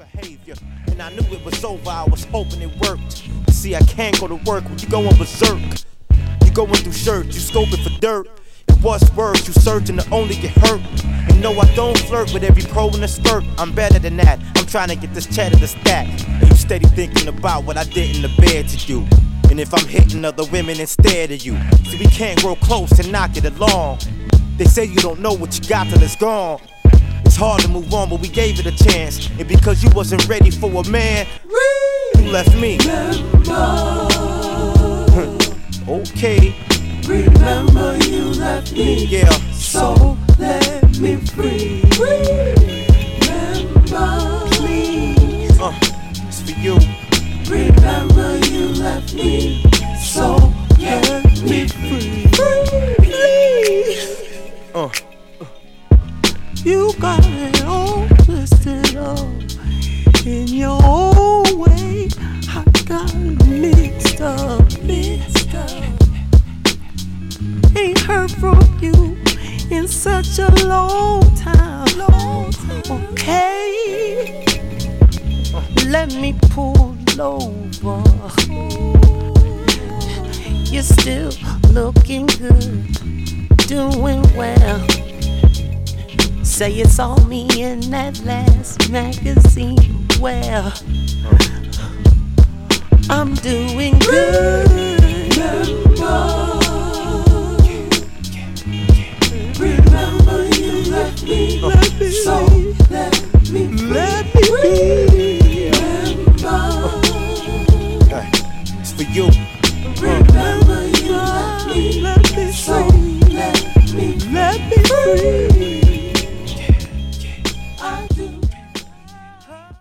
behavior, and I knew it was over. I was hoping it worked. See, I can't go to work when you going berserk. You going through shirts, you scoping for dirt. And what's worse, you searching to only get hurt. And no, I don't flirt with every pro in the skirt. I'm better than that. I'm trying to get this cheddar to stack. And you steady thinking about what I did in the bed to you. And if I'm hitting other women instead of you. So we can't grow close and not get along. They say you don't know what you got till it's gone. It's hard to move on, but we gave it a chance. And because you wasn't ready for a man, you left me. Okay. Remember you left me. Yeah. So let me free. Remember, please. It's for you. Remember you left me. So let me free. Please. You got it all twisted up in your own way. I got it mixed up. Ain't heard from you in such a long time. Okay, let me pull over. You're still looking good, doing well. Say it's all me in that last magazine. Well, I'm doing good.